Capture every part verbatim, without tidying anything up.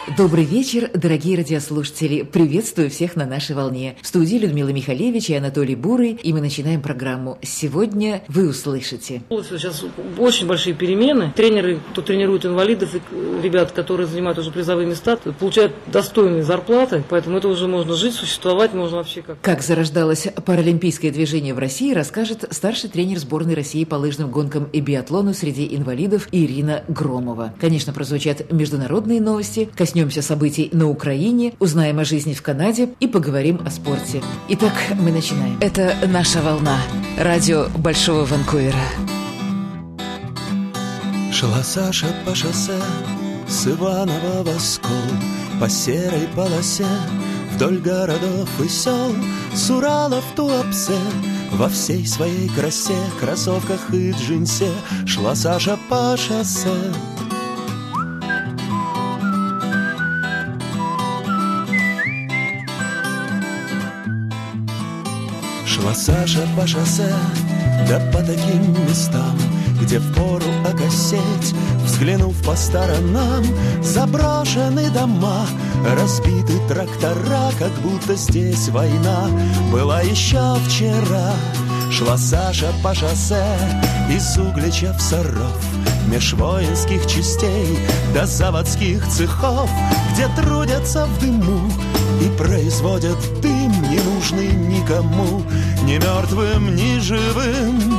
Добрый вечер, дорогие радиослушатели. Приветствую всех на нашей волне. В студии Людмила Михалевич и Анатолий Бурый, и мы начинаем программу. Сегодня вы услышите. Сейчас очень большие перемены. Тренеры, кто тренирует инвалидов, и ребят, которые занимают уже призовые места, получают достойные зарплаты, поэтому это уже можно жить, существовать можно вообще как. Как зарождалось паралимпийское движение в России, расскажет старший тренер сборной России по лыжным гонкам и биатлону среди инвалидов Ирина Громова. Конечно, прозвучат международные новости, коснемся событий на Украине, узнаем о жизни в Канаде и поговорим о спорте. Итак, мы начинаем. Это «Наша волна». Радио Большого Ванкувера. Шла Саша по шоссе с Иванова в Оскол, по серой полосе вдоль городов и сел, с Урала в Туапсе во всей своей красе, кроссовках и джинсе шла Саша по шоссе. Шла Саша по шоссе, да по таким местам, где впору окосеть, взглянув по сторонам, заброшены дома, разбиты трактора, как будто здесь война была еще вчера. Шла Саша по шоссе из Углича в Саров, меж воинских частей до заводских цехов, где трудятся в дыму и производят дым, не нужный никому, ни мертвым, ни живым.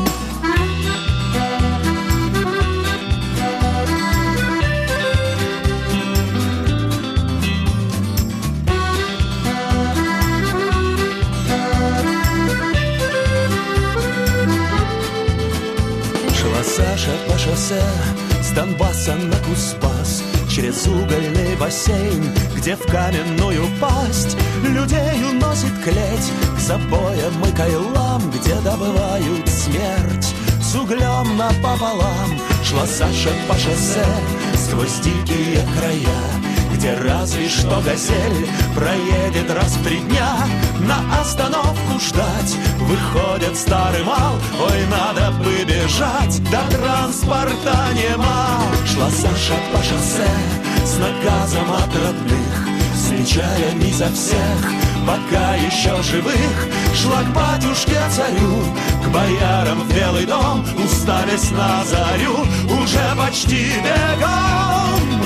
Шла Саша по шоссе с Донбасса на Куспас, через угольный бассейн, где в каменную пасть людей уносит клеть к забоям и кайлам, где добывают смерть с углем напополам. Шла Саша по шоссе сквозь дикие края, где разве что газель проедет раз в три дня. На остановку ждать выходит старый мал, ой, надо бы бежать, да транспорта нема. Шла Саша по шоссе с наказом от родных, с печалями за всех, пока еще живых. Шла к батюшке царю, к боярам в Белый дом, уставясь на зарю, уже почти бегом.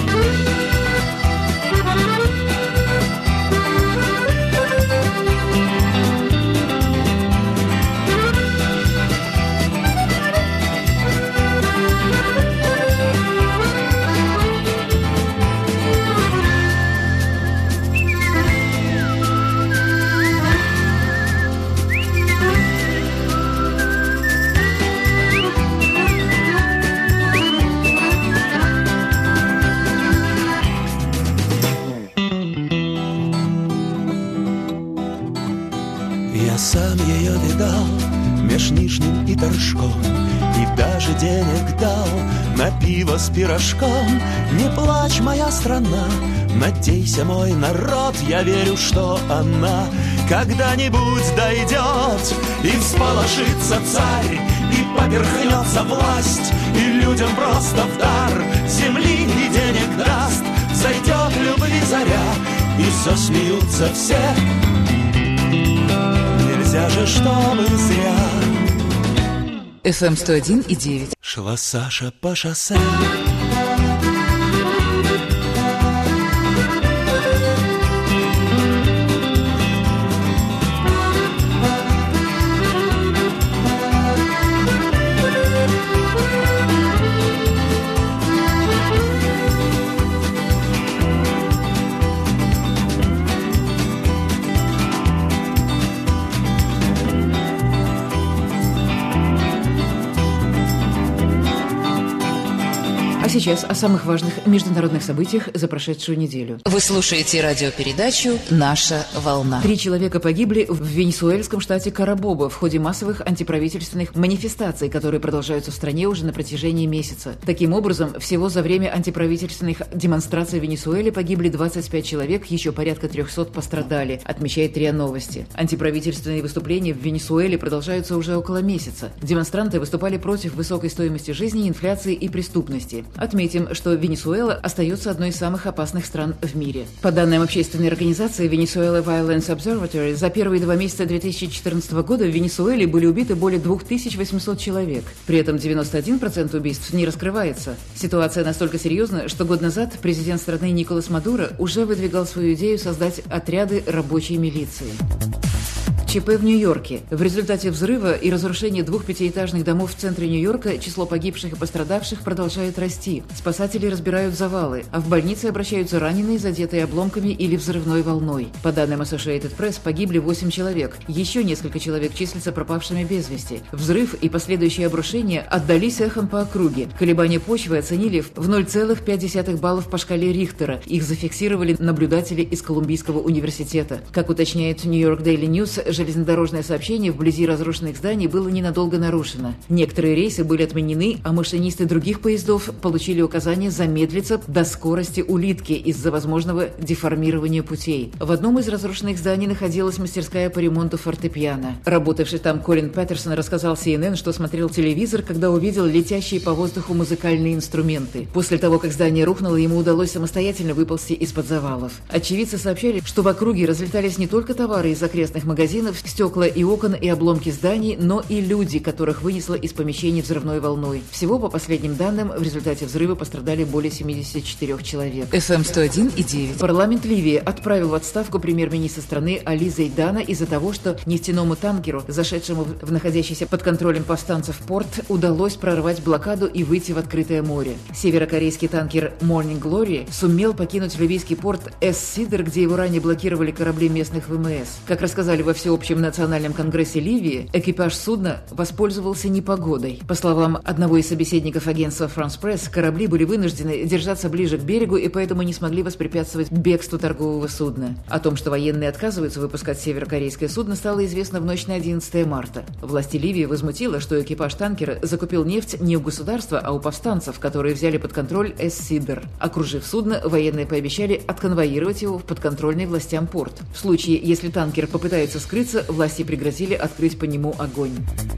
Сам ее видал меж Нижним и Торжком, и даже денег дал на пиво с пирожком. Не плачь, моя страна, надейся, мой народ, я верю, что она когда-нибудь дойдет, и всполошится царь, и поперхнется власть, и людям просто в дар земли и денег даст. Зайдет любви заря, и засмеются все. Нельзя же, чтобы зря. эф эм сто один и девять. Шла Саша по шоссе. Сейчас о самых важных международных событиях за прошедшую неделю. Вы слушаете радиопередачу «Наша волна». Три человека погибли в венесуэльском штате Карабоба в ходе массовых антиправительственных манифестаций, которые продолжаются в стране уже на протяжении месяца. Таким образом, всего за время антиправительственных демонстраций в Венесуэле погибли двадцать пять человек, еще порядка трехсот пострадали, отмечает РИА Новости. Антиправительственные выступления в Венесуэле продолжаются уже около месяца. Демонстранты выступали против высокой стоимости жизни, инфляции и преступности, а Отметим, что Венесуэла остается одной из самых опасных стран в мире. По данным общественной организации Venezuela Violence Observatory, за первые два месяца две тысячи четырнадцатого года в Венесуэле были убиты более две тысячи восемьсот человек. При этом девяносто один процент убийств не раскрывается. Ситуация настолько серьезна, что год назад президент страны Николас Мадуро уже выдвигал свою идею создать отряды рабочей милиции. ЧП в Нью-Йорке. В результате взрыва и разрушения двух пятиэтажных домов в центре Нью-Йорка число погибших и пострадавших продолжает расти. Спасатели разбирают завалы, а в больнице обращаются раненые, задетые обломками или взрывной волной. По данным Associated Press, погибли восемь человек. Еще несколько человек числятся пропавшими без вести. Взрыв и последующие обрушения отдались эхом по округе. Колебания почвы оценили в ноль целых пять десятых баллов по шкале Рихтера. Их зафиксировали наблюдатели из Колумбийского университета. Как уточняет New York Daily News, железнодорожное сообщение вблизи разрушенных зданий было ненадолго нарушено. Некоторые рейсы были отменены, а машинисты других поездов получили указание замедлиться до скорости улитки из-за возможного деформирования путей. В одном из разрушенных зданий находилась мастерская по ремонту фортепиано. Работавший там Колин Паттерсон рассказал си эн эн, что смотрел телевизор, когда увидел летящие по воздуху музыкальные инструменты. После того, как здание рухнуло, ему удалось самостоятельно выползти из-под завалов. Очевидцы сообщали, что в округе разлетались не только товары из окрестных магазинов, стекла и окон и обломки зданий, но и люди, которых вынесло из помещений взрывной волной. Всего, по последним данным, в результате взрыва пострадали более семидесяти четырёх человек. эф эм сто один и девять. Парламент Ливии отправил в отставку премьер-министра страны Али Зейдана из-за того, что нефтяному танкеру, зашедшему в находящийся под контролем повстанцев порт, удалось прорвать блокаду и выйти в открытое море. Северокорейский танкер Morning Glory сумел покинуть ливийский порт Эс-Сидр, где его ранее блокировали корабли местных вэ эм эс. Как рассказали во всеобщем национальном конгрессе Ливии, экипаж судна воспользовался непогодой. По словам одного из собеседников агентства France Press, корабли были вынуждены держаться ближе к берегу и поэтому не смогли воспрепятствовать бегству торгового судна. О том, что военные отказываются выпускать северокорейское судно, стало известно в ночь на одиннадцатое марта. Власти Ливии возмутило, что экипаж танкера закупил нефть не у государства, а у повстанцев, которые взяли под контроль Эс-Сидр. Окружив судно, военные пообещали отконвоировать его в подконтрольный властям порт. В случае, если танкер попытается скрыться, власти пригрозили открыть по нему огонь.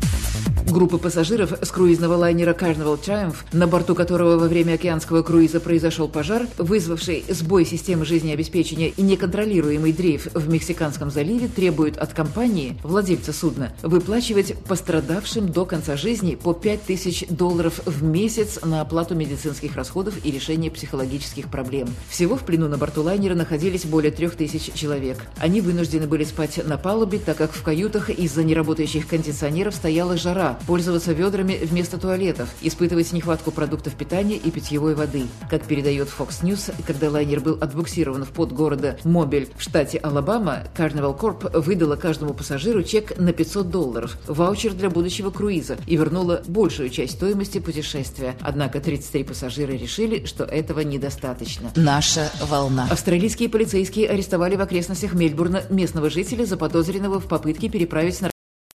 Группа пассажиров с круизного лайнера Carnival Triumph, на борту которого во время океанского круиза произошел пожар, вызвавший сбой системы жизнеобеспечения и неконтролируемый дрейф в Мексиканском заливе, требуют от компании, владельца судна, выплачивать пострадавшим до конца жизни по пять тысяч долларов в месяц на оплату медицинских расходов и решение психологических проблем. Всего в плену на борту лайнера находились более трех тысяч человек. Они вынуждены были спать на палубе, так как в каютах из-за неработающих кондиционеров стояла жара, пользоваться ведрами вместо туалетов, испытывать нехватку продуктов питания и питьевой воды. Как передает Fox News, когда лайнер был отбуксирован в порт города Мобиль в штате Алабама, Carnival Corp выдала каждому пассажиру чек на пятьсот долларов, ваучер для будущего круиза, и вернула большую часть стоимости путешествия. Однако тридцать три пассажира решили, что этого недостаточно. Наша волна. Австралийские полицейские арестовали в окрестностях Мельбурна местного жителя, заподозренного в попытке переправить наркотики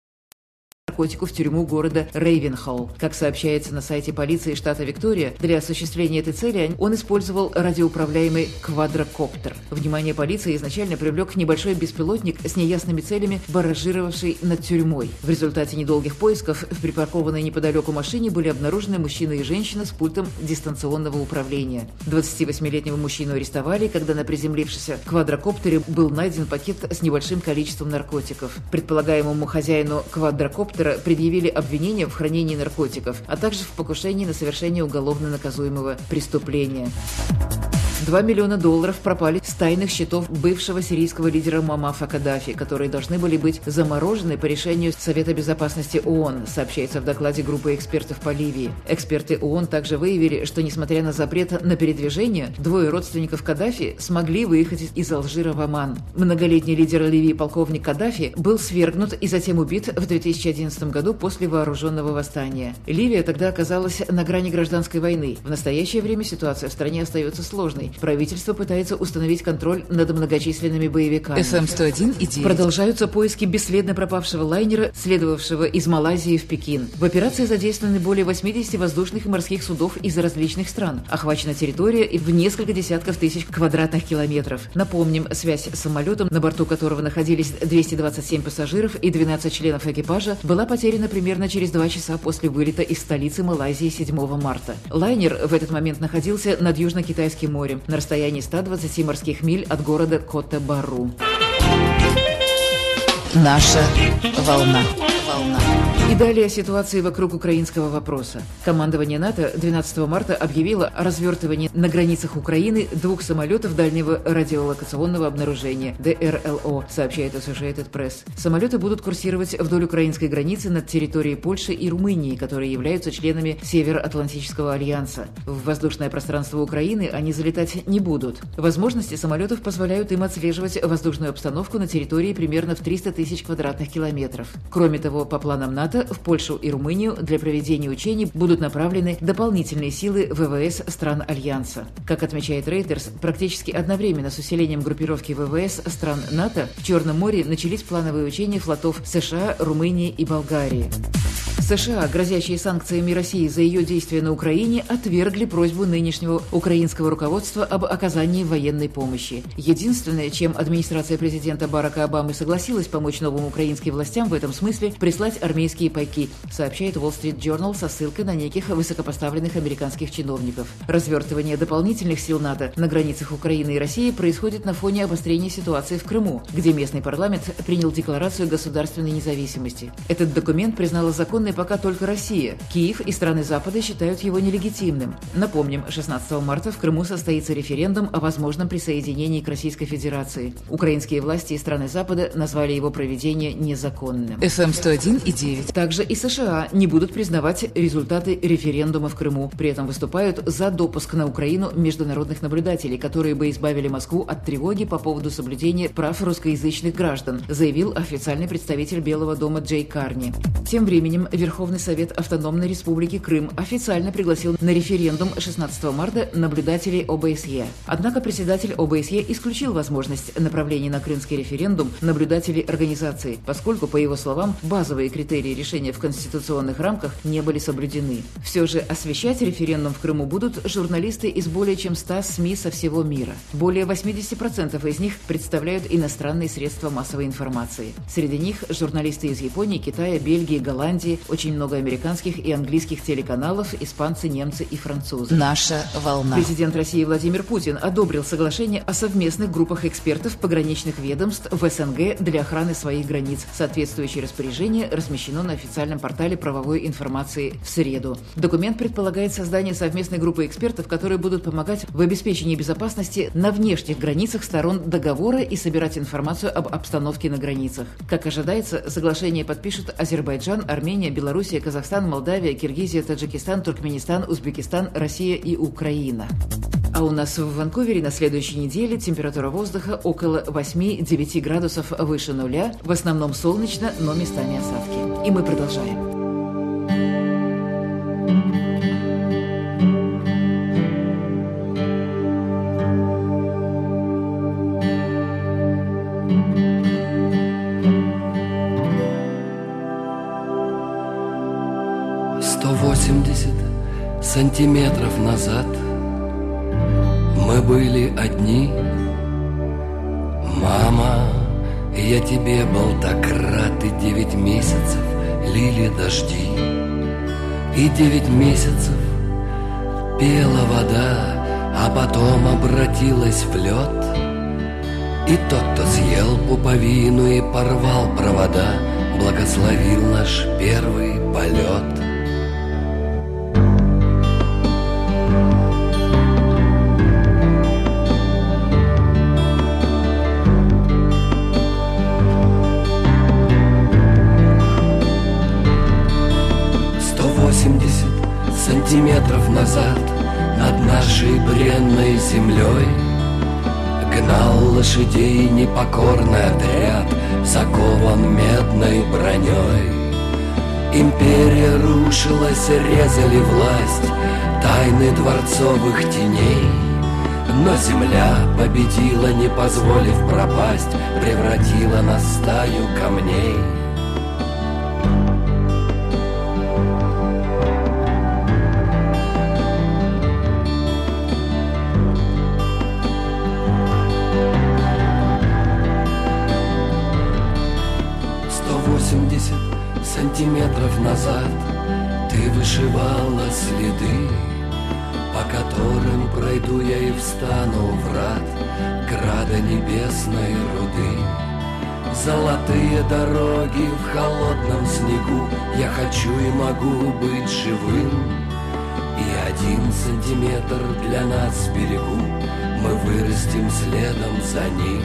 наркотиков в тюрьму города Рейвенхолл. Как сообщается на сайте полиции штата Виктория, для осуществления этой цели он использовал радиоуправляемый квадрокоптер. Внимание полиции изначально привлек небольшой беспилотник с неясными целями, баражировавший над тюрьмой. В результате недолгих поисков в припаркованной неподалеку машине были обнаружены мужчина и женщина с пультом дистанционного управления. двадцативосьмилетнего мужчину арестовали, когда на приземлившемся квадрокоптере был найден пакет с небольшим количеством наркотиков. Предполагаемому хозяину квадрокоптера предъявили обвинения в хранении наркотиков, а также в покушении на совершение уголовно наказуемого преступления. Два миллиона долларов пропали с тайных счетов бывшего сирийского лидера Муаммара Каддафи, которые должны были быть заморожены по решению Совета безопасности ООН, сообщается в докладе группы экспертов по Ливии. Эксперты ООН также выявили, что, несмотря на запрет на передвижение, двое родственников Каддафи смогли выехать из Алжира в Оман. Многолетний лидер Ливии полковник Каддафи был свергнут и затем убит в две тысячи одиннадцатом году после вооруженного восстания. Ливия тогда оказалась на грани гражданской войны. В настоящее время ситуация в стране остается сложной, Правительство пытается установить контроль над многочисленными боевиками. эф эм сто один и девять. Продолжаются поиски бесследно пропавшего лайнера, следовавшего из Малайзии в Пекин. В операции задействованы более восьмидесяти воздушных и морских судов из различных стран. Охвачена территория в несколько десятков тысяч квадратных километров. Напомним, связь с самолетом, на борту которого находились двести двадцать семь пассажиров и двенадцать членов экипажа, была потеряна примерно через два часа после вылета из столицы Малайзии седьмого марта. Лайнер в этот момент находился над Южно-Китайским морем, на расстоянии ста двадцати морских миль от города Кота-Бару. Наша волна. Волна. И далее о ситуации вокруг украинского вопроса. Командование НАТО двенадцатого марта объявило о развертывании на границах Украины двух самолетов дальнего радиолокационного обнаружения (дэ эр эл о), сообщает Associated Press. Самолеты будут курсировать вдоль украинской границы над территорией Польши и Румынии, которые являются членами Североатлантического альянса. В воздушное пространство Украины они залетать не будут. Возможности самолетов позволяют им отслеживать воздушную обстановку на территории примерно в триста тысяч квадратных километров. Кроме того, по планам НАТО, в Польшу и Румынию для проведения учений будут направлены дополнительные силы вэ вэ эс стран Альянса. Как отмечает Reuters, практически одновременно с усилением группировки вэ вэ эс стран НАТО в Черном море начались плановые учения флотов США, Румынии и Болгарии. США, грозящие санкциями России за ее действия на Украине, отвергли просьбу нынешнего украинского руководства об оказании военной помощи. Единственное, чем администрация президента Барака Обамы согласилась помочь новым украинским властям в этом смысле, прислать армейские пайки, сообщает Wall Street Journal со ссылкой на неких высокопоставленных американских чиновников. Развертывание дополнительных сил НАТО на границах Украины и России происходит на фоне обострения ситуации в Крыму, где местный парламент принял декларацию государственной независимости. Этот документ признала законной пока только Россия. Киев и страны Запада считают его нелегитимным. Напомним, шестнадцатого марта в Крыму состоится референдум о возможном присоединении к Российской Федерации. Украинские власти и страны Запада назвали его проведение незаконным. эф эм сто один и девять. Также и США не будут признавать результаты референдума в Крыму. При этом выступают за допуск на Украину международных наблюдателей, которые бы избавили Москву от тревоги по поводу соблюдения прав русскоязычных граждан, заявил официальный представитель Белого дома Джей Карни. Тем временем Верховный Совет Автономной Республики Крым официально пригласил на референдум шестнадцатого марта наблюдателей о бэ эс е. Однако председатель о бэ эс е исключил возможность направления на крымский референдум наблюдателей организации, поскольку, по его словам, базовые критерии решения в конституционных рамках не были соблюдены. Все же освещать референдум в Крыму будут журналисты из более чем ста СМИ со всего мира. Более восьмидесяти процентов из них представляют иностранные средства массовой информации. Среди них журналисты из Японии, Китая, Бельгии, Голландии, очень много американских и английских телеканалов, испанцы, немцы и французы. Наша волна. Президент России Владимир Путин одобрил соглашение о совместных группах экспертов пограничных ведомств в эс эн гэ для охраны своих границ. Соответствующее распоряжение размещено на официальном портале правовой информации в среду. Документ предполагает создание совместной группы экспертов, которые будут помогать в обеспечении безопасности на внешних границах сторон договора и собирать информацию об обстановке на границах. Как ожидается, соглашение подпишут Азербайджан, Армения, Белоруссия, Казахстан, Молдавия, Киргизия, Таджикистан, Туркменистан, Узбекистан, Россия и Украина. А у нас в Ванкувере на следующей неделе температура воздуха около восьми-девяти градусов выше нуля, в основном солнечно, но местами осадки. И мы продолжаем. сто восемьдесят сантиметров назад мы были одни. Мама, я тебе был так рад, и девять месяцев лили дожди, и девять месяцев пела вода, а потом обратилась в лед. И тот, кто съел пуповину и порвал провода, благословил наш первый полет. Сантиметров назад над нашей бренной землей гнал лошадей непокорный отряд, закован медной броней. Империя рушилась, резали власть, тайны дворцовых теней Но земля победила, не позволив пропасть, превратила на стаю камней. Сто восемьдесят сантиметров назад ты вышивала следы, по которым пройду я и встану в рад града небесной руды. Золотые дороги в холодном снегу, я хочу и могу быть живым. И один сантиметр для нас в берегу, мы вырастем следом за ним.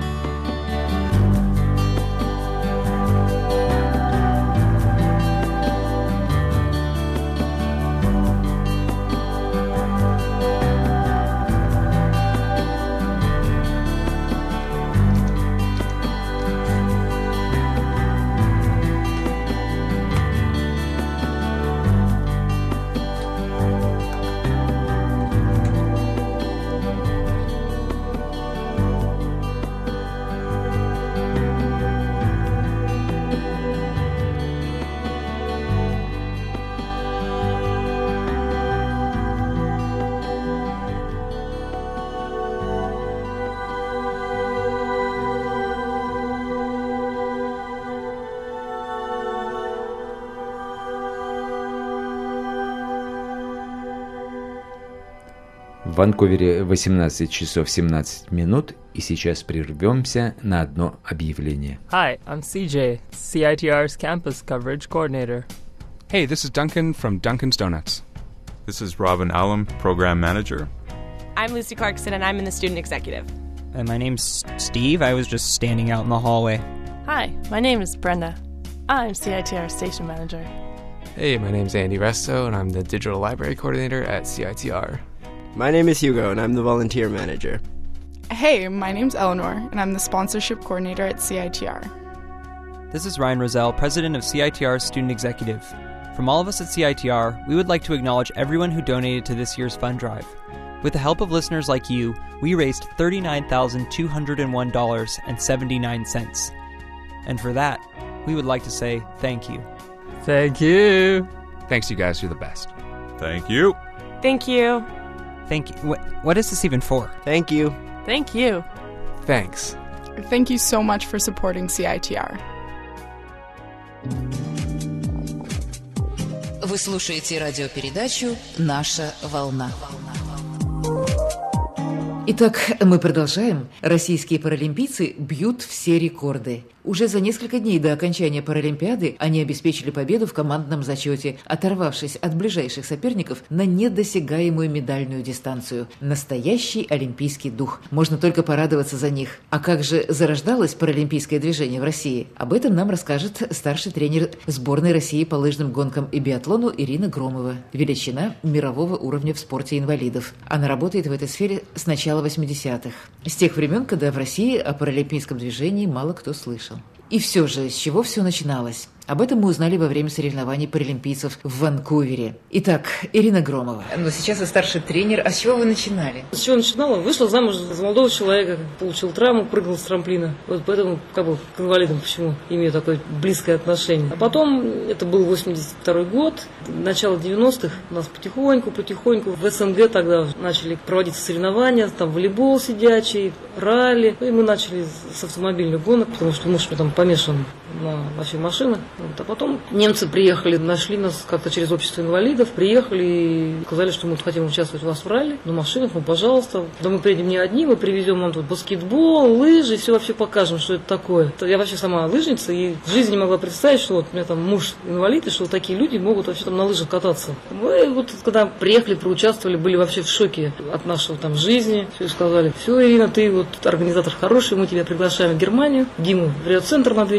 В Ванкувере восемнадцать часов семнадцать минут, и сейчас прервемся на одно объявление. Hi, I'm C J, C I T R's campus coverage coordinator. Hey, this is Duncan from Duncan's Donuts. This is Robin Allam, program manager. I'm Lucy Clarkson, and I'm in the student executive. And my name's Steve. I was just standing out in the hallway. Hi, my name is Brenda. I'm C I T R station manager. Hey, my name's Andy Resto, and I'm the digital library coordinator at C I T R. My name is Hugo, and I'm the volunteer manager. Hey, my name's Eleanor, and I'm the sponsorship coordinator at C I T R. This is Ryan Roselle, president of C I T R's student executive. From all of us at C I T R, we would like to acknowledge everyone who donated to this year's fund drive. With the help of listeners like you, we raised thirty-nine thousand two hundred one dollars and seventy-nine cents. And for that, we would like to say thank you. Thank you. Thanks, you guys. You're the best. Thank you. Thank you. Thank you. What, what is this even for? Thank you. Thank you. Thanks. Thank you so much for supporting C I T R. Вы слушаете радиопередачу «Наша волна». Итак, мы продолжаем. Российские паралимпийцы бьют все рекорды. Уже за несколько дней до окончания Паралимпиады они обеспечили победу в командном зачете, оторвавшись от ближайших соперников на недосягаемую медальную дистанцию. Настоящий олимпийский дух. Можно только порадоваться за них. А как же зарождалось паралимпийское движение в России? Об этом нам расскажет старший тренер сборной России по лыжным гонкам и биатлону Ирина Громова. Величина мирового уровня в спорте инвалидов. Она работает в этой сфере с начала восьмидесятых. С тех времен, когда в России о паралимпийском движении мало кто слышал. И все же, с чего все начиналось? Об этом мы узнали во время соревнований паралимпийцев в Ванкувере. Итак, Ирина Громова. Но сейчас вы старший тренер. А с чего вы начинали? С чего начинала? Вышла замуж за молодого человека, получил травму, прыгал с трамплина. Вот поэтому как бы к инвалидам почему имею такое близкое отношение. А потом, это был восемьдесят второй год, начало девяностых, у нас потихоньку-потихоньку в СНГ тогда начали проводиться соревнования, там волейбол сидячий, ралли. И мы начали с автомобильных гонок, потому что муж мне там помешан на вообще машинах. Вот. А потом немцы приехали, нашли нас как-то через общество инвалидов, приехали и сказали, что мы хотим участвовать у вас в ралли, на машинах, ну пожалуйста. Да мы приедем не одни, мы привезем вам тут баскетбол, лыжи, все вообще покажем, что это такое. Я вообще сама лыжница и в жизни не могла представить, что вот у меня там муж инвалид, и что вот такие люди могут вообще там на лыжах кататься. Мы вот когда приехали, проучаствовали, были вообще в шоке от нашего там жизни. Все сказали: все, Ирина, ты вот организатор хороший, мы тебя приглашаем в Германию, Диму в Рио-центр на две недели.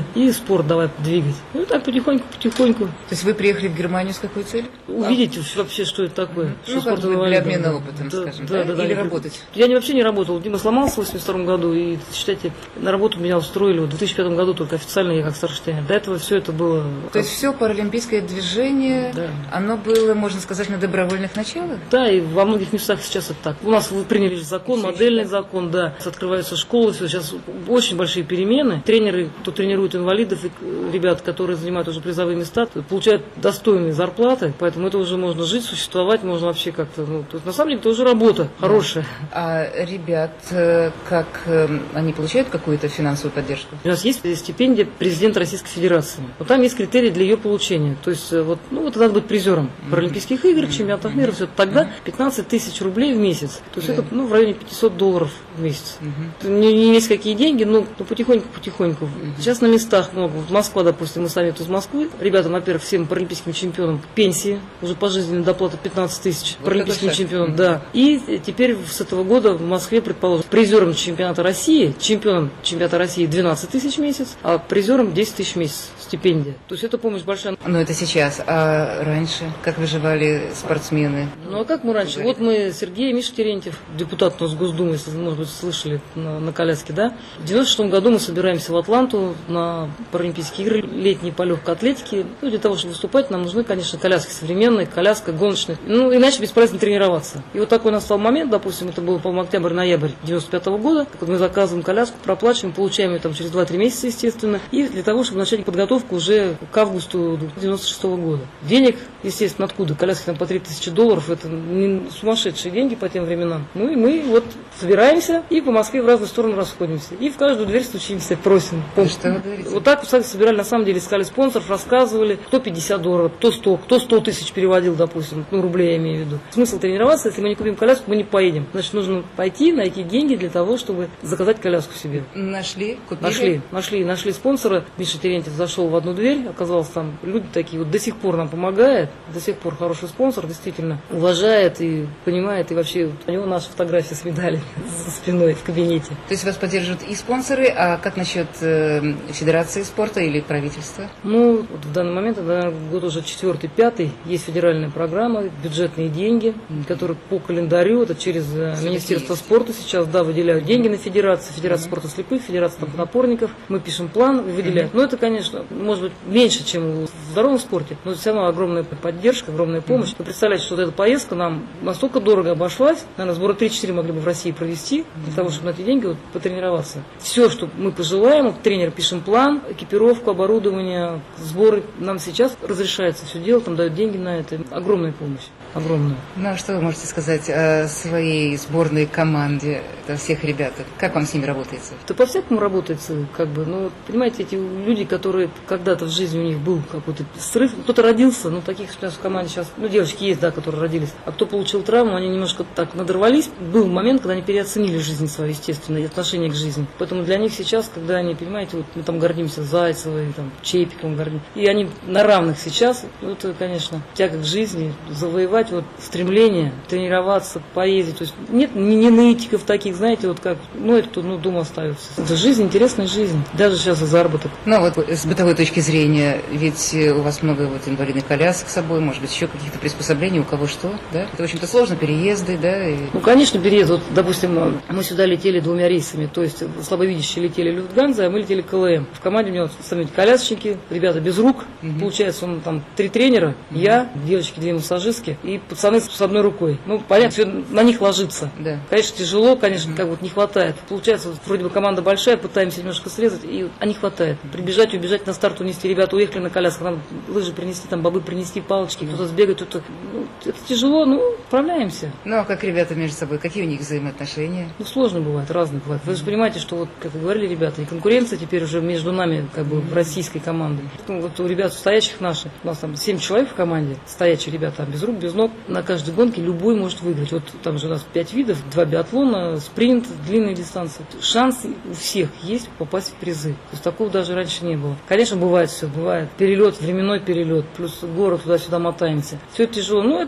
стали, и спорт давай двигать. Ну, так потихоньку-потихоньку. То есть вы приехали в Германию с какой целью? Увидеть а? вообще, что это такое. Ну, что как бы для обмена опытом, да, скажем, да, да? да, да, Или да, работать? Я не, вообще не работал. Дима сломался в восемьдесят втором году, и, считайте, на работу меня устроили в две тысячи пятом году только официально я как старший тренер. До этого все это было... То есть все паралимпийское движение, да. Оно было, можно сказать, на добровольных началах? Да, и во многих местах сейчас это так. У нас вы приняли закон, все модельный считаю. закон, да. Открываются школы, все. Сейчас очень большие перемены. Тренеры, кто тренирует инвалидов, и ребят, которые занимают уже призовые места, получают достойные зарплаты, поэтому это уже можно жить, существовать, можно вообще как-то... Ну, то есть, на самом деле это уже работа хорошая. А ребят, как они получают какую-то финансовую поддержку? У нас есть стипендия президента Российской Федерации. Вот там есть критерии для ее получения. То есть вот, ну, вот надо быть призером mm-hmm. Паралимпийских игр, чемпионатов мира, все. Тогда пятнадцать тысяч рублей в месяц. То есть yeah. это ну, в районе пятьсот долларов в месяц. Mm-hmm. Не, не есть какие деньги, но ну, потихоньку-потихоньку. Mm-hmm. Сейчас на местах много. Вот Москва, допустим, мы сами тут из Москвы. Ребятам, во-первых, всем паралимпийским чемпионам пенсии, уже пожизненная доплата пятнадцать тысяч. Вот паралимпийским чемпионам, mm-hmm. да. И теперь с этого года в Москве, предположим, призером чемпионата России, чемпионом чемпионата России двенадцать тысяч в месяц, а призером десять тысяч в месяц стипендия. То есть это помощь большая. Но это сейчас. А раньше как выживали спортсмены? Ну а как мы раньше? Вот мы, Сергей Миша Терентьев, депутат у нас Госдумы, если, может быть, слышали, на, на коляске, да? В девяносто шестом году мы собираемся в Атланту на Паралимпийские игры летние по легкой атлетике. Ну, для того, чтобы выступать, нам нужны, конечно, коляски современные, коляска гоночная. Ну, иначе бесполезно тренироваться. И вот такой настал момент, допустим, это было, по-моему, октябрь-ноябрь девяносто пятого года, как мы заказываем коляску, проплачиваем, получаем ее там через два-три месяца, естественно, и для того, чтобы начать подготовку уже к августу девяносто шестого года. Денег, естественно, откуда? Коляски там по три тысячи долларов, это не сумасшедшие деньги по тем временам. Ну и мы вот собираемся и по Москве в разные стороны расходимся. И в каждую дверь стучимся, просим. Что вы говорите? Вот так, кстати, собирали, на самом деле, искали спонсоров, рассказывали, кто пятьдесят долларов, кто сто, кто сто тысяч переводил, допустим, ну, рублей я имею в виду. Смысл тренироваться, если мы не купим коляску, мы не поедем. Значит, нужно пойти, найти деньги для того, чтобы заказать коляску себе. Нашли, купили? Нашли, нашли, нашли спонсора. Миша Терентьев зашел в одну дверь, оказался там, люди такие вот до сих пор нам помогают, до сих пор хороший спонсор, действительно уважает и понимает, и вообще у него наши фотографии с медалями за спиной в кабинете. То есть вас поддерживают и спонсоры, а как насчет э, Федерации спорта или правительства? Ну, вот в данный момент, это год уже четвертый, пятый, есть федеральная программа, бюджетные деньги, mm-hmm. которые по календарю, это через Все Министерство спорта сейчас, да, выделяют деньги на Федерацию, Федерация mm-hmm. спорта слепых, Федерация там, напорников, мы пишем план, выделяют. Mm-hmm. Но это, конечно, может быть меньше, чем в здоровом спорте, но все равно огромная поддержка, огромная помощь. Mm-hmm. Вы представляете, что вот эта поездка нам настолько дорого обошлась, наверное, сбора три-четыре могли бы в России провести, для того, чтобы на эти деньги вот, потренироваться. Все, что мы пожелаем, вот, тренер пишем план, экипировку, оборудование, сборы, нам сейчас разрешается все делать, там дают деньги на это, огромная помощь. Огромную. Ну, а что вы можете сказать о своей сборной команде, о всех ребятах? Как вам с ними работается? Да по-всякому работается, как бы, ну, понимаете, эти люди, которые когда-то в жизни у них был какой-то срыв, кто-то родился, ну, таких у нас в команде сейчас, ну, девочки есть, да, которые родились, а кто получил травму, они немножко так надорвались. Был момент, когда они переоценили жизнь свою, естественно, и отношение к жизни. Поэтому для них сейчас, когда они, понимаете, вот мы там гордимся Зайцевой, там, Чепиком гордимся, и они на равных сейчас, ну, это, конечно, тяга к жизни, завоевать вот стремление тренироваться, поездить. То есть нет ни, ни нытиков таких, знаете, вот как, ну, это кто, ну, дома остается. Это жизнь, интересная жизнь. Даже сейчас и заработок. Ну, вот с бытовой точки зрения, ведь у вас много вот инвалидных колясок с собой, может быть, еще каких-то приспособлений, у кого что, да? Это, в общем-то, сложно, переезды, да? И... Ну, конечно, переезд. Вот, допустим, мы сюда летели двумя рейсами, то есть слабовидящие летели Люфтганза, а мы летели КЛМ. В команде у меня вот сами колясочники, ребята без рук, угу. Получается, он там три тренера, угу. Я, девочки, две массажистки и пацаны с одной рукой. Ну, понятно, все на них ложится. Да. Конечно, тяжело, конечно, как вот не хватает. Получается, вот, вроде бы команда большая, пытаемся немножко срезать, и а не хватает. Прибежать, убежать на старт, унести. Ребята уехали на колясках, нам лыжи принести, там бобы принести, палочки, кто-то сбегать, кто-то... Ну, это тяжело, ну, справляемся. Ну, а как ребята между собой, какие у них взаимоотношения? Ну, сложно бывает, разные бывает. Вы же понимаете, что вот, как и говорили ребята, и конкуренция теперь уже между нами, как бы, в российской команде. Ну, вот у ребят стоячих наших, у нас там семь человек в команде, стоячие ребята, без рук, без ног, на каждой гонке любой может выиграть. Вот там же у нас пять видов, два биатлона, спринт, длинные дистанции. Шанс у всех есть попасть в призы. То есть такого даже раньше не было. Конечно, бывает все, бывает. Перелет, временной перелет, плюс город туда-сюда мотаемся. Все это тяжело. Ну, это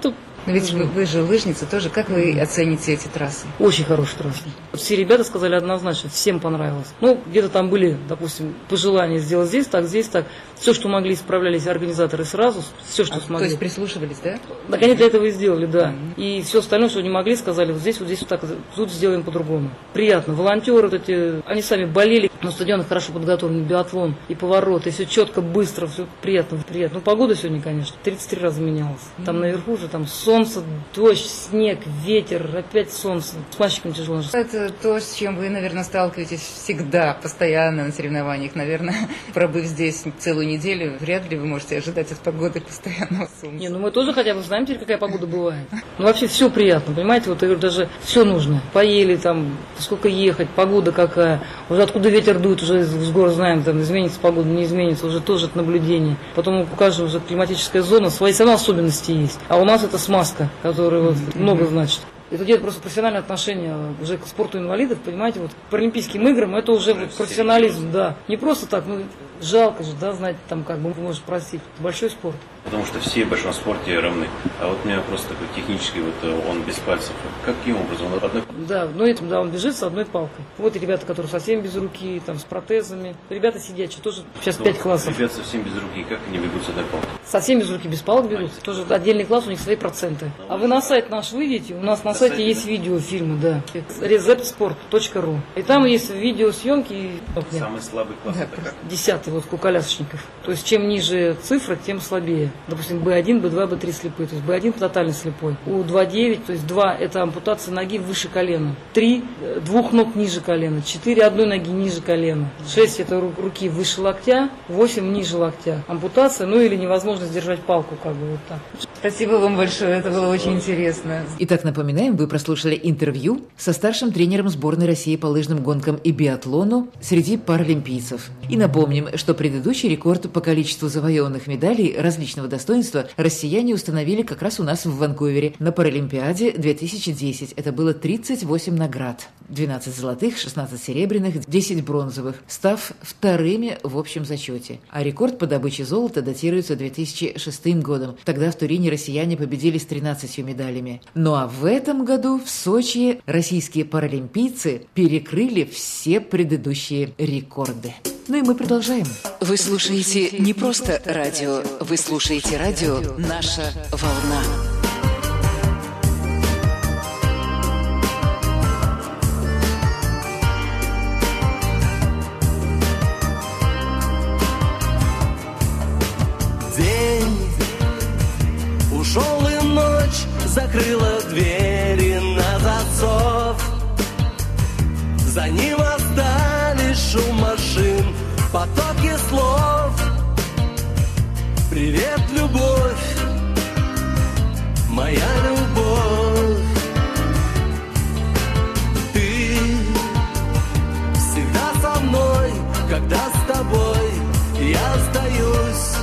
Но ведь вы, вы же лыжница тоже. Как вы оцените эти трассы? Очень хорошие трассы. Все ребята сказали однозначно, всем понравилось. Ну, где-то там были, допустим, пожелания сделать здесь так, здесь так. Все, что могли, справлялись организаторы сразу, все, что а, смогли. То есть прислушивались, да? Так они для этого и сделали, да. Mm-hmm. И все остальное, что не могли, сказали, вот здесь, вот здесь, вот так, тут сделаем по-другому. Приятно. Волонтеры вот эти, они сами болели, на стадионах хорошо подготовлен биатлон и поворот, и все четко, быстро, все приятно, приятно. Ну, погода сегодня, конечно, тридцать три раза менялась. Там mm-hmm. наверху же, там солнце, дождь, снег, ветер, опять солнце. С мальчиком тяжело. Это то, с чем вы, наверное, сталкиваетесь всегда, постоянно на соревнованиях, наверное, пробыв здесь целую неделю, вряд ли вы можете ожидать от погоды постоянного солнца. Не, ну мы тоже хотя бы знаем теперь, какая погода бывает. Ну вообще все приятно, понимаете, вот я говорю, даже все нужно. Поели там, сколько ехать, погода какая, уже откуда ветер дует, уже с гор знаем, там изменится погода, не изменится, уже тоже это наблюдение. Потом у каждого уже климатическая зона, свои сама особенности есть. А у нас это смазка, которая вот mm-hmm. много значит. Это делает просто профессиональное отношение уже к спорту инвалидов, понимаете, вот к паралимпийским играм это уже вот профессионализм, да. Не просто так, ну жалко же, да, знаете, там как бы можешь простить. Это большой спорт. Потому что все в большом спорте равны. А вот у меня просто такой технический, вот он без пальцев. Каким образом? Он одной... Да, ну это, да, он бежит с одной палкой. Вот и ребята, которые совсем без руки, там с протезами. Ребята сидячие, тоже сейчас ну, пять классов. Ребята совсем без руки, как они бегут с одной палкой? Совсем без руки, без палок бегут. А, тоже отдельный класс, у них свои проценты. А вы на сайт наш выйдете, у нас на, на сайте, сайте есть да? видео, фильмы, да. рецептспорт точка ру. И там есть видеосъемки. Самый слабый класс да, это как? Десятый, вот у колясочников. То есть чем ниже цифра, тем слабее. Допустим, бэ один, бэ два, бэ три слепые. То есть бэ один тотально слепой. У два девять, то есть два это ампутация ноги выше колена. три двух ног ниже колена. четыре одной ноги ниже колена. шесть это руки выше локтя. восемь ниже локтя. Ампутация, ну или невозможность держать палку, как бы вот так. Спасибо вам большое, это было очень интересно. Итак, напоминаем, вы прослушали интервью со старшим тренером сборной России по лыжным гонкам и биатлону среди паралимпийцев. И напомним, что предыдущий рекорд по количеству завоеванных медалей различного достоинства россияне установили как раз у нас в Ванкувере на Паралимпиаде две тысячи десять. Это было тридцать восемь наград. двенадцать золотых, шестнадцать серебряных, десять бронзовых, став вторыми в общем зачете. А рекорд по добыче золота датируется две тысячи шестым годом. Тогда в Турине россияне победили с тринадцатью медалями. Ну а в этом году в Сочи российские паралимпийцы перекрыли все предыдущие рекорды. Ну и мы продолжаем. Вы слушаете не просто радио, вы слушаете радио «Наша волна». День ушел и ночь закрыла двери на засов. За ним остались шум машин, потоки слов. Привет, любовь, моя любовь. Ты всегда со мной, когда с тобой я остаюсь.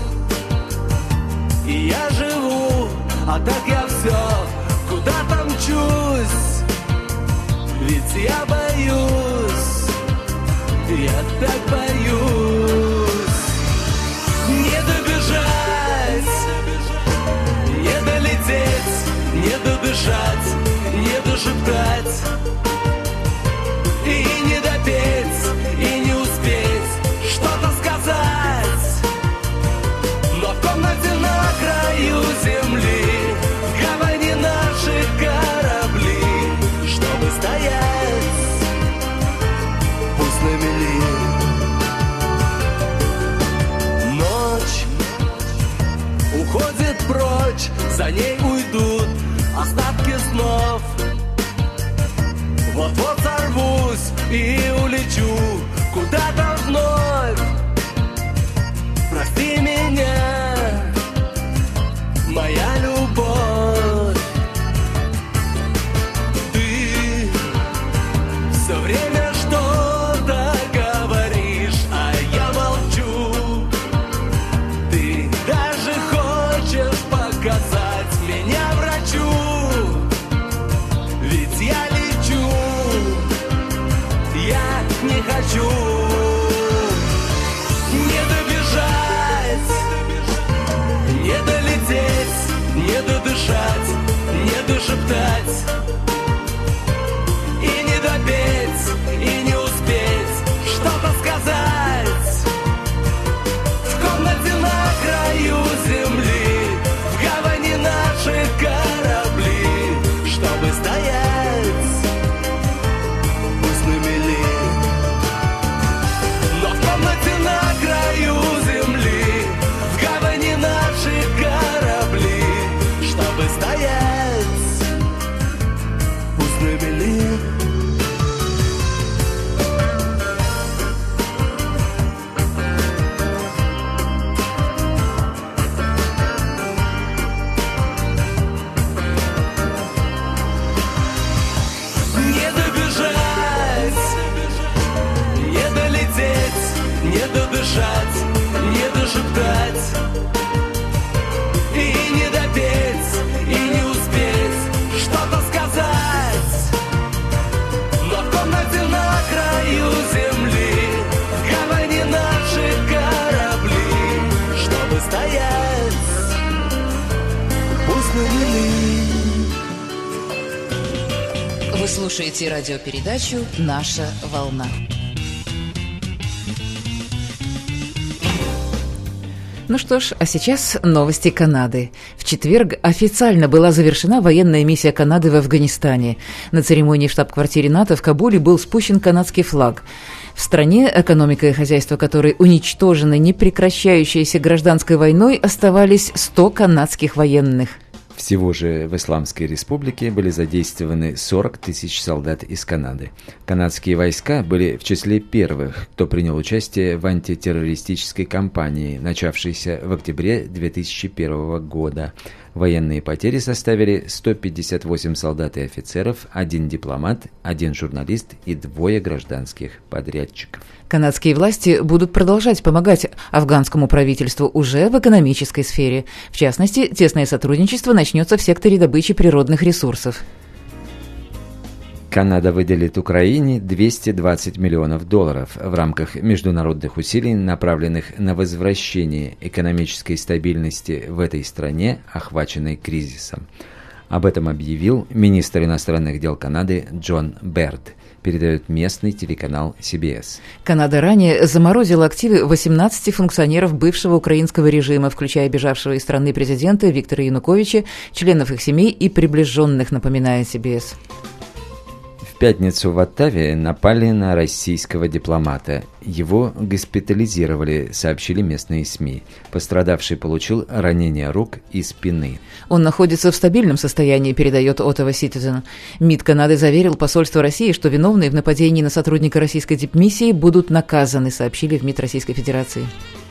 И я живу, а так я все куда-то мчусь. Ведь я боюсь, я так боюсь. Не добежать, не долететь, не додышать, не дошептать. И не допеть, и не успеть что-то сказать. Но в комнате на краю земли в гавани наши корабли, чтобы стоять, пусть на мели. Ночь уходит прочь, за ней уйдут остатки снов. Вот-вот сорвусь и улечу куда-то вновь. Прости меня, моя любовь. Ты все время что-то говоришь, а я молчу. Ты даже хочешь показать меня врачу. Ведь я лечу, я не хочу. Не добежать, не долететь, не додышать, дошептать, и не допеть, и не успеть что-то сказать. В комнате на краю земли, в гавани наши корабли, чтобы стоять, пусть на мели. Но в комнате на краю земли, в гавани наши корабли, чтобы стоять, пусть на мели. Не добежать, не долететь, не додышать, не дошептать, и не допеть, и не успеть что-то сказать. Но в комнате на краю земли, в гавани наши корабли, чтобы стоять, пусть навели. Вы слушаете радиопередачу «Наша волна». Ну что ж, а сейчас новости Канады. В четверг официально была завершена военная миссия Канады в Афганистане. На церемонии в штаб-квартире НАТО в Кабуле был спущен канадский флаг. В стране, экономика и хозяйство которой уничтожены непрекращающейся гражданской войной, оставались сто канадских военных. Всего же в Исламской Республике были задействованы сорок тысяч солдат из Канады. Канадские войска были в числе первых, кто принял участие в антитеррористической кампании, начавшейся в октябре две тысячи первого года. Военные потери составили сто пятьдесят восемь солдат и офицеров, один дипломат, один журналист и двое гражданских подрядчиков. Канадские власти будут продолжать помогать афганскому правительству уже в экономической сфере. В частности, тесное сотрудничество начнется в секторе добычи природных ресурсов. Канада выделит Украине двести двадцать миллионов долларов в рамках международных усилий, направленных на возвращение экономической стабильности в этой стране, охваченной кризисом. Об этом объявил министр иностранных дел Канады Джон Берд, передает местный телеканал си би эс. Канада ранее заморозила активы восемнадцати функционеров бывшего украинского режима, включая бежавшего из страны президента Виктора Януковича, членов их семей и приближенных, напоминает си би эс. В пятницу в Оттаве напали на российского дипломата. Его госпитализировали, сообщили местные СМИ. Пострадавший получил ранения рук и спины. Он находится в стабильном состоянии, передает Ottawa Citizen. МИД Канады заверил посольство России, что виновные в нападении на сотрудника российской дипмиссии будут наказаны, сообщили в МИД Российской Федерации.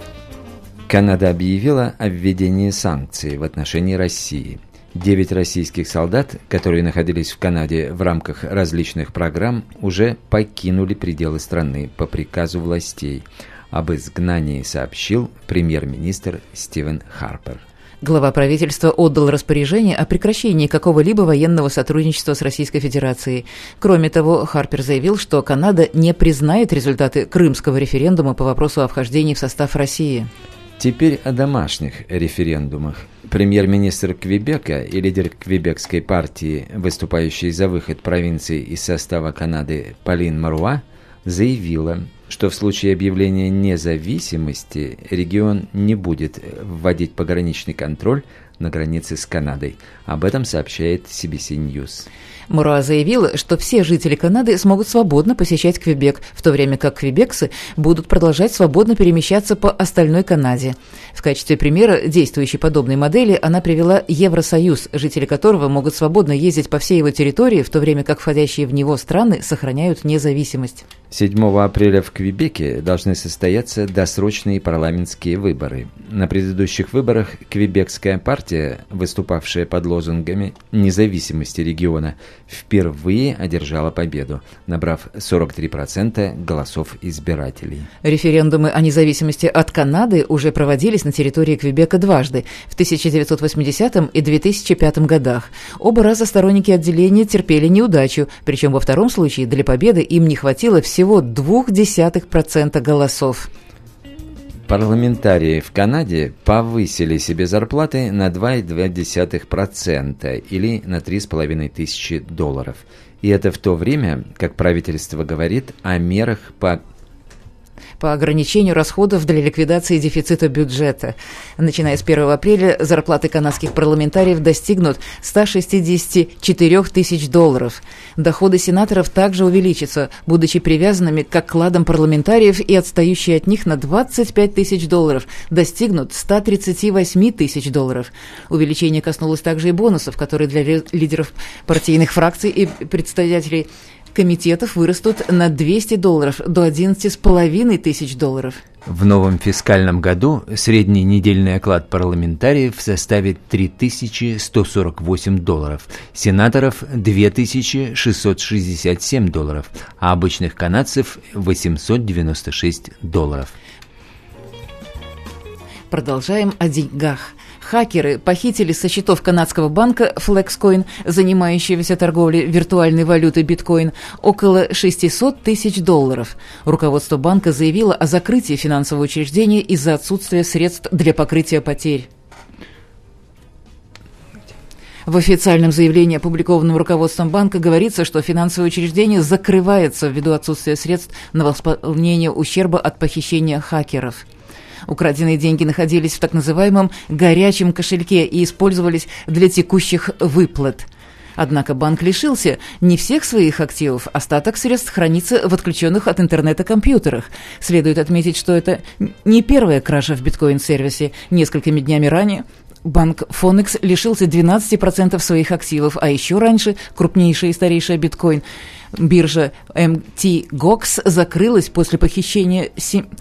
Канада объявила о введении санкций в отношении России. Девять российских солдат, которые находились в Канаде в рамках различных программ, уже покинули пределы страны по приказу властей. Об изгнании сообщил премьер-министр Стивен Харпер. Глава правительства отдал распоряжение о прекращении какого-либо военного сотрудничества с Российской Федерацией. Кроме того, Харпер заявил, что Канада не признает результаты крымского референдума по вопросу о вхождении в состав России. Теперь о домашних референдумах. Премьер-министр Квебека и лидер квебекской партии, выступающий за выход провинции из состава Канады Полин Маруа, заявила, что в случае объявления независимости регион не будет вводить пограничный контроль на границе с Канадой. Об этом сообщает си би си News. Маруа заявила, что все жители Канады смогут свободно посещать Квебек, в то время как квебекцы будут продолжать свободно перемещаться по остальной Канаде. В качестве примера действующей подобной модели она привела Евросоюз, жители которого могут свободно ездить по всей его территории, в то время как входящие в него страны сохраняют независимость. седьмого апреля в Квебеке должны состояться досрочные парламентские выборы. На предыдущих выборах квебекская партия, выступавшая под лозунгами независимости региона, впервые одержала победу, набрав сорок три процента голосов избирателей. Референдумы о независимости от Канады уже проводились на территории Квебека дважды, в тысяча девятьсот восьмидесятом и две тысячи пятом годах. Оба раза сторонники отделения терпели неудачу, причем во втором случае для победы им не хватило всего двух десятых процента голосов. Парламентарии в Канаде повысили себе зарплаты на два целых две десятых процента или на три с половиной тысячи долларов. И это в то время, как правительство говорит о мерах по по ограничению расходов для ликвидации дефицита бюджета. Начиная с первого апреля зарплаты канадских парламентариев достигнут ста шестидесяти четырёх тысяч долларов. Доходы сенаторов также увеличатся, будучи привязанными к окладам парламентариев, и отстающие от них на двадцать пять тысяч долларов достигнут ста тридцати восьми тысяч долларов. Увеличение коснулось также и бонусов, которые для лидеров партийных фракций и представителей комитетов вырастут на двести долларов до одиннадцати с половиной тысяч долларов. В новом фискальном году средний недельный оклад парламентариев составит три тысячи сто сорок восемь долларов, сенаторов – две тысячи шестьсот шестьдесят семь долларов, а обычных канадцев – восемьсот девяносто шесть долларов. Продолжаем о деньгах. Хакеры похитили со счетов канадского банка Flexcoin, занимающегося торговлей виртуальной валютой биткоин, около шестисот тысяч долларов. Руководство банка заявило о закрытии финансового учреждения из-за отсутствия средств для покрытия потерь. В официальном заявлении, опубликованном руководством банка, говорится, что финансовое учреждение закрывается ввиду отсутствия средств на восполнение ущерба от похищения хакеров. Украденные деньги находились в так называемом «горячем кошельке» и использовались для текущих выплат. Однако банк лишился не всех своих активов, остаток средств хранится в отключенных от интернета компьютерах. Следует отметить, что это не первая кража в биткоин-сервисе. Несколькими днями ранее банк Фонекс лишился двенадцати процентов своих активов, а еще раньше крупнейшая и старейшая биткоин биржа эм ти гокс закрылась после похищения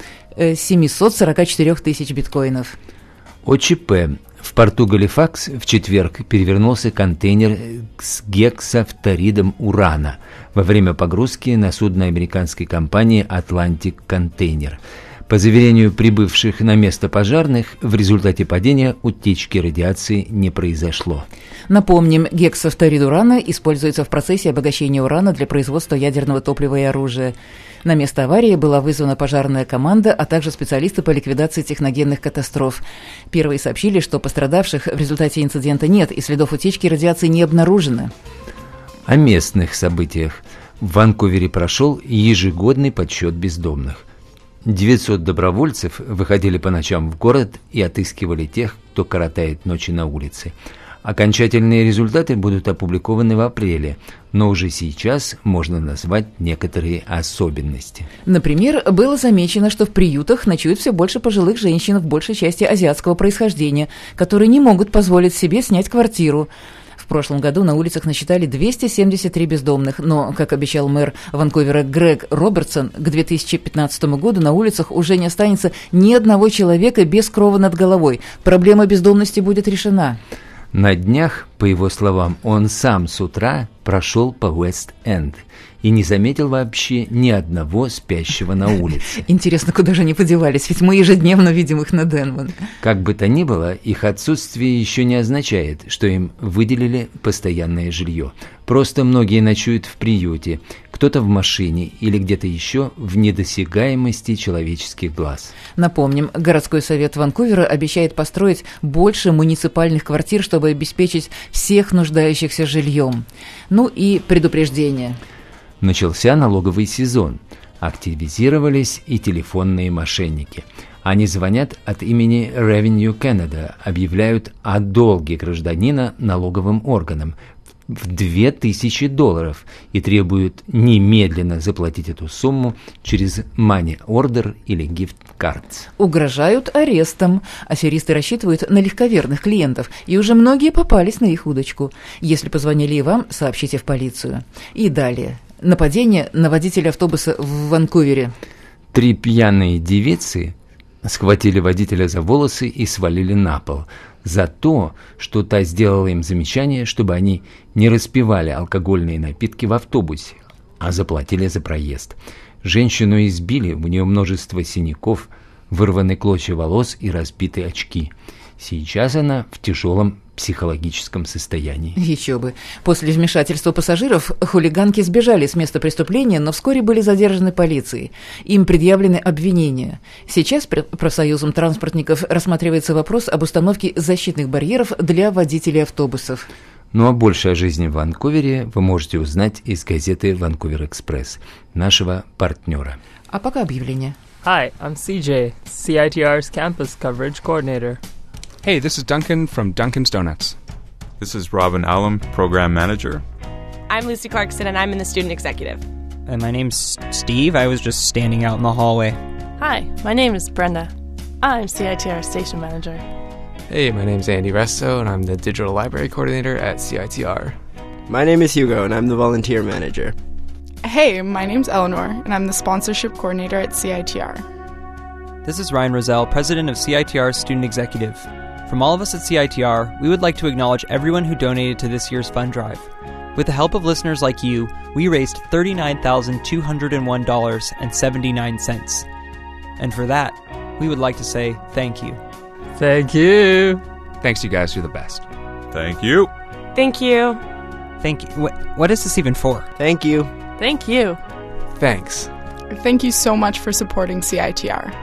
семисот сорока четырёх тысяч биткоинов. ОЧП. В порту Галифакс в четверг перевернулся контейнер с гексафторидом урана во время погрузки на судно американской компании «Атлантик Контейнер». По заверению прибывших на место пожарных, в результате падения утечки радиации не произошло. Напомним, гексафторид урана используется в процессе обогащения урана для производства ядерного топлива и оружия. На место аварии была вызвана пожарная команда, а также специалисты по ликвидации техногенных катастроф. Первые сообщили, что пострадавших в результате инцидента нет, и следов утечки радиации не обнаружено. О местных событиях. В Ванкувере прошел ежегодный подсчет бездомных. девятьсот добровольцев выходили по ночам в город и отыскивали тех, кто коротает ночи на улице. Окончательные результаты будут опубликованы в апреле, но уже сейчас можно назвать некоторые особенности. Например, было замечено, что в приютах ночует все больше пожилых женщин, в большей части азиатского происхождения, которые не могут позволить себе снять квартиру. В прошлом году на улицах насчитали двести семьдесят три бездомных, но, как обещал мэр Ванкувера Грег Робертсон, к две тысячи пятнадцатому году на улицах уже не останется ни одного человека без крова над головой. Проблема бездомности будет решена. На днях, по его словам, он сам с утра прошел по Уэст-Энд и не заметил вообще ни одного спящего на улице. Интересно, куда же они подевались, ведь мы ежедневно видим их на Денман. Как бы то ни было, их отсутствие еще не означает, что им выделили постоянное жилье. Просто многие ночуют в приюте, кто-то в машине или где-то еще в недосягаемости человеческих глаз. Напомним, городской совет Ванкувера обещает построить больше муниципальных квартир, чтобы обеспечить всех нуждающихся жильем. Ну и предупреждение. Начался налоговый сезон. Активизировались и телефонные мошенники. Они звонят от имени Revenue Canada, объявляют о долге гражданина налоговым органам в две тысячи долларов и требуют немедленно заплатить эту сумму через Money Order или Gift Cards. Угрожают арестом. Аферисты рассчитывают на легковерных клиентов, и уже многие попались на их удочку. Если позвонили и вам, сообщите в полицию. И далее. Нападение на водителя автобуса в Ванкувере. Три пьяные девицы схватили водителя за волосы и свалили на пол за то, что та сделала им замечание, чтобы они не распивали алкогольные напитки в автобусе, а заплатили за проезд. Женщину избили, у нее множество синяков, вырваны клочья волос и разбитые очки. Сейчас она в тяжелом психологическом состоянии. Еще бы. После вмешательства пассажиров хулиганки сбежали с места преступления, но вскоре были задержаны полицией. Им предъявлены обвинения. Сейчас профсоюзом транспортников рассматривается вопрос об установке защитных барьеров для водителей автобусов. Ну а больше о жизни в Ванкувере вы можете узнать из газеты «Ванкувер Экспресс», нашего партнера. А пока объявление. Hi, I'm C J, C I T R's campus coverage coordinator. Hey, this is Duncan from Duncan's Donuts. This is Robin Allen, Program Manager. I'm Lucy Clarkson, and I'm in the student executive. And my name's Steve. I was just standing out in the hallway. Hi, my name is Brenda. I'm C I T R station manager. Hey, my name's Andy Resto, and I'm the digital library coordinator at C I T R. My name is Hugo, and I'm the volunteer manager. Hey, my name's Eleanor, and I'm the sponsorship coordinator at C I T R. This is Ryan Roselle, president of C I T R's student executive. From all of us at C I T R, we would like to acknowledge everyone who donated to this year's fund drive. With the help of listeners like you, we raised thirty-nine thousand two hundred one dollars and seventy-nine cents. And for that, we would like to say thank you. Thank you. Thanks, you guys. You're the best. Thank you. Thank you. Thank you. What, what is this even for? Thank you. Thank you. Thanks. Thank you so much for supporting C I T R.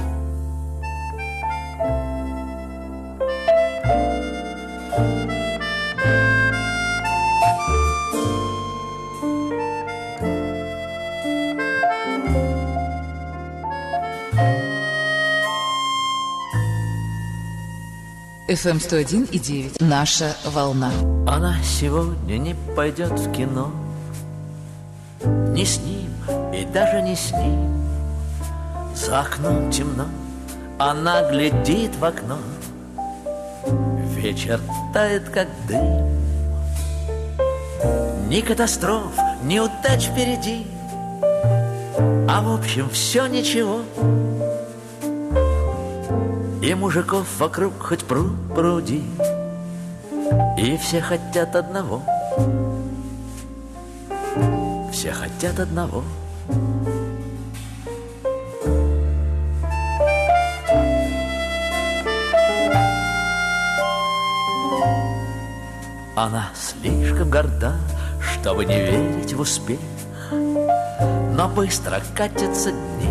эф эм сто один и девять. Наша волна. Она сегодня не пойдет в кино. Ни с ним и даже не с ним. За окном темно, она глядит в окно. Вечер тает, как дым. Ни катастроф, ни удач впереди, а в общем все ничего. И мужиков вокруг хоть пруд пруди, и все хотят одного. Все хотят одного. Она слишком горда, чтобы не верить в успех, но быстро катятся дни.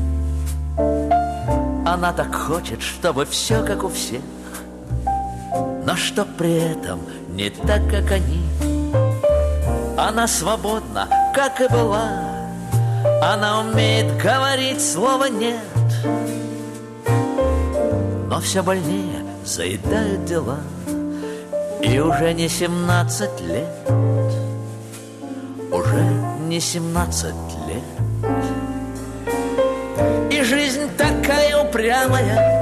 Она так хочет, чтобы все как у всех, но что при этом не так, как они. Она свободна, как и была. Она умеет говорить слово «нет». Но все больнее заедают дела, и уже не семнадцать лет. Уже не семнадцать лет. И жизнь такая упрямая,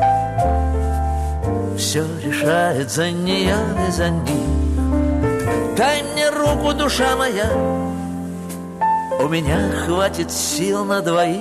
все решает за нее и за них. Дай мне руку, душа моя, у меня хватит сил на двоих.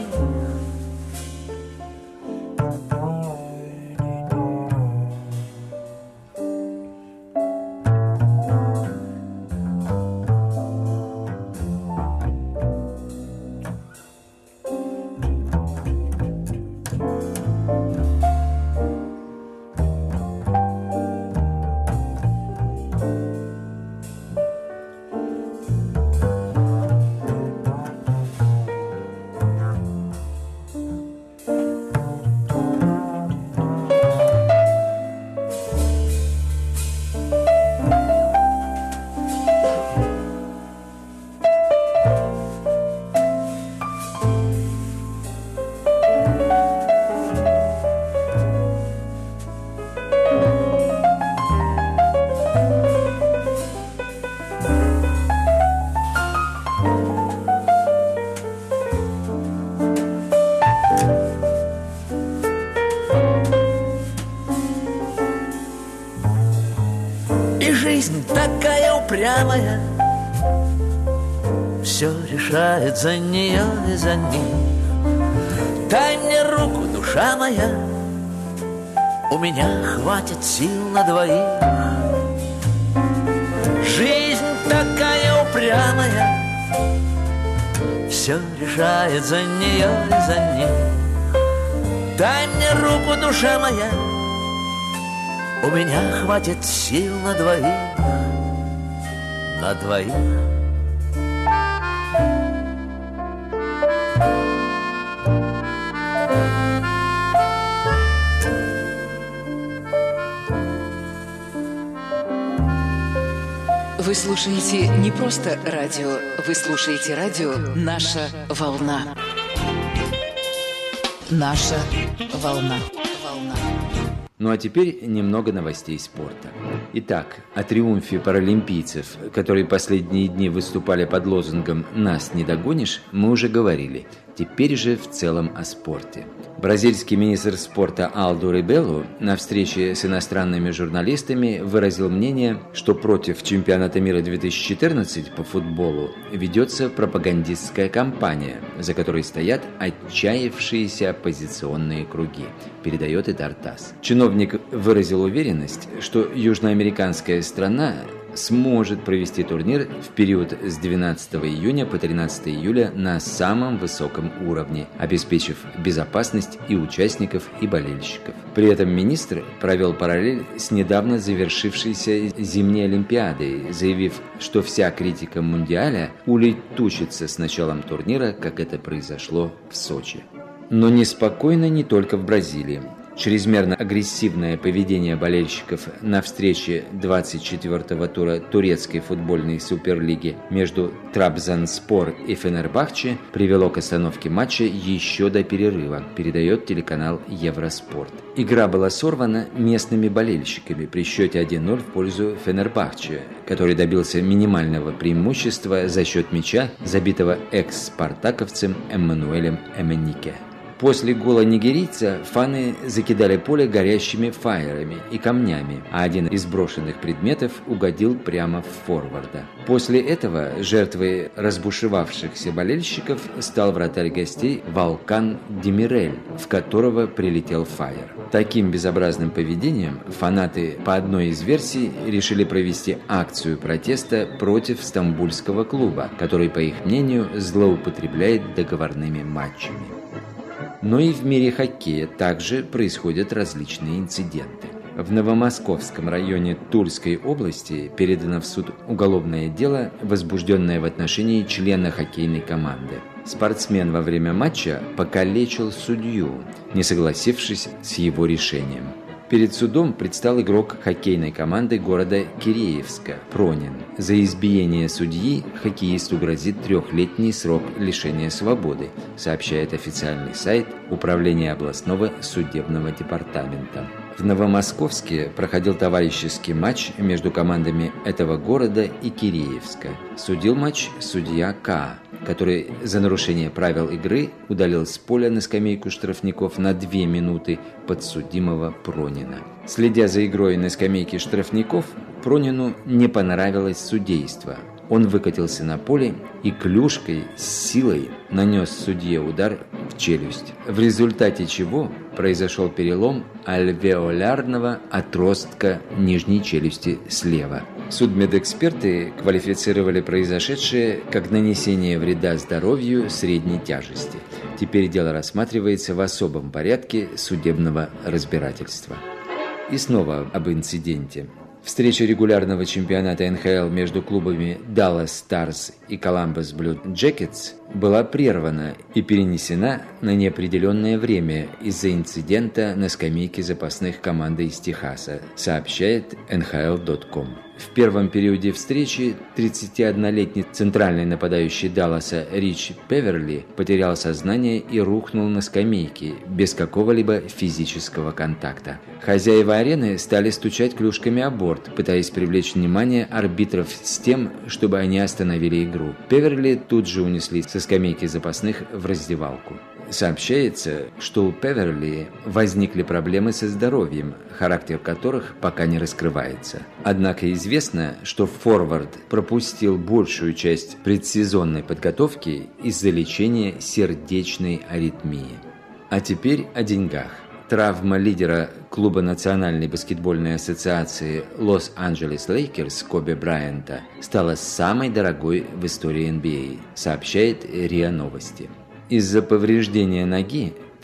Жизнь такая упрямая, все решает за нее и за них. Дай мне руку, душа моя, у меня хватит сил на двоих. Жизнь такая упрямая, все решает за нее и за них. Дай мне руку, душа моя, У меня хватит сил на двоих, на двоих. Вы слушаете не просто радио, вы слушаете радио «Наша волна». «Наша волна». волна. Ну а теперь немного новостей спорта. Итак, о триумфе паралимпийцев, которые последние дни выступали под лозунгом «Нас не догонишь», мы уже говорили. Теперь же в целом о спорте. Бразильский министр спорта Алду Рибелу на встрече с иностранными журналистами выразил мнение, что против чемпионата мира две тысячи четырнадцать по футболу ведется пропагандистская кампания, за которой стоят отчаявшиеся оппозиционные круги, передает Идар ТАСС. Чиновник выразил уверенность, что южноамериканская страна сможет провести турнир в период с двенадцатого июня по тринадцатое июля на самом высоком уровне, обеспечив безопасность и участников, и болельщиков. При этом министр провел параллель с недавно завершившейся зимней Олимпиадой, заявив, что вся критика Мундиаля улетучится с началом турнира, как это произошло в Сочи. Но неспокойно не только в Бразилии. Чрезмерно агрессивное поведение болельщиков на встрече двадцать четвёртого тура турецкой футбольной суперлиги между Трабзонспор и Фенербахче привело к остановке матча еще до перерыва, передает телеканал Евроспорт. Игра была сорвана местными болельщиками при счете один ноль в пользу Фенербахче, который добился минимального преимущества за счет мяча, забитого экс-спартаковцем Эммануэлем Эменике. После гола нигерийца фаны закидали поле горящими фаерами и камнями, а один из брошенных предметов угодил прямо в форварда. После этого жертвой разбушевавшихся болельщиков стал вратарь гостей Валкан Демирель, в которого прилетел фаер. Таким безобразным поведением фанаты по одной из версий решили провести акцию протеста против стамбульского клуба, который, по их мнению, злоупотребляет договорными матчами. Но и в мире хоккея также происходят различные инциденты. В Новомосковском районе Тульской области передано в суд уголовное дело, возбужденное в отношении члена хоккейной команды. Спортсмен во время матча покалечил судью, не согласившись с его решением. Перед судом предстал игрок хоккейной команды города Киреевска Пронин. За избиение судьи хоккеисту грозит трехлетний срок лишения свободы, сообщает официальный сайт Управления областного судебного департамента. В Новомосковске проходил товарищеский матч между командами этого города и Киреевска. Судил матч судья К., который за нарушение правил игры удалил с поля на скамейку штрафников на две минуты подсудимого Пронина. Следя за игрой на скамейке штрафников, Пронину не понравилось судейство. Он выкатился на поле и клюшкой с силой нанес судье удар в челюсть, в результате чего произошел перелом альвеолярного отростка нижней челюсти слева. Судмедэксперты квалифицировали произошедшее как нанесение вреда здоровью средней тяжести. Теперь дело рассматривается в особом порядке судебного разбирательства. И снова об инциденте. Встреча регулярного чемпионата эн ха эл между клубами Dallas Stars и Columbus Blue Jackets была прервана и перенесена на неопределенное время из-за инцидента на скамейке запасных команды из Техаса, сообщает эн ха эл точка ком. В первом периоде встречи тридцатиоднолетний центральный нападающий Далласа Рич Певерли потерял сознание и рухнул на скамейке без какого-либо физического контакта. Хозяева арены стали стучать клюшками о борт, пытаясь привлечь внимание арбитров с тем, чтобы они остановили игру. Певерли тут же унесли со скамейки запасных в раздевалку. Сообщается, что у Певерли возникли проблемы со здоровьем, характер которых пока не раскрывается. Однако известно, что форвард пропустил большую часть предсезонной подготовки из-за лечения сердечной аритмии. А теперь о деньгах. Травма лидера клуба Национальной баскетбольной ассоциации Лос-Анджелес Лейкерс Коби Брайанта стала самой дорогой в истории эн би эй, сообщает РИА Новости. Из-за повреждения ноги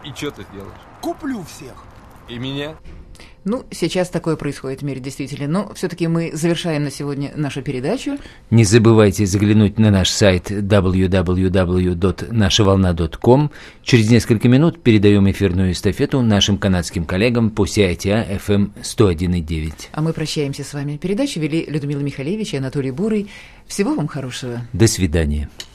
И что ты сделаешь? Куплю всех. И меня? Ну, сейчас такое происходит в мире, действительно. Но все-таки мы завершаем на сегодня нашу передачу. Не забывайте заглянуть на наш сайт дабл ю дабл ю дабл ю точка наша волна точка ком. Через несколько минут передаем эфирную эстафету нашим канадским коллегам по си ай ти ар эф эм сто один и девять. А мы прощаемся с вами. Передачу вели Людмила Михалевич и Анатолий Бурый. Всего вам хорошего. До свидания.